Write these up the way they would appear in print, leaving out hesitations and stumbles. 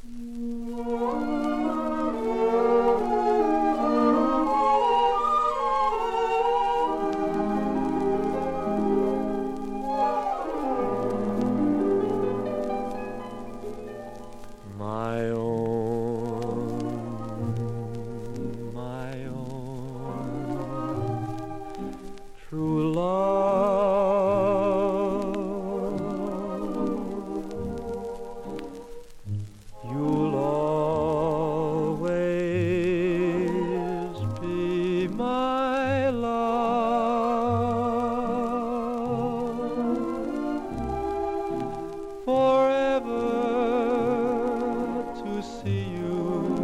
My own true love, you'll always be my love, forever to see you,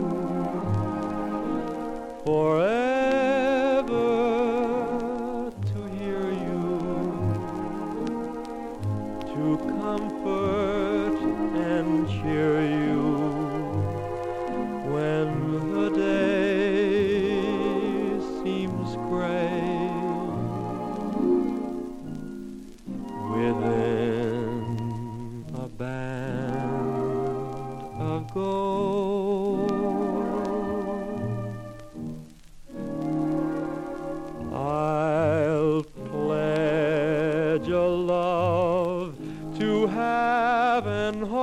forever to hear you, to comfort and cheer you when the day seems gray. Within a band of gold, I'll pledge a love to have and hold.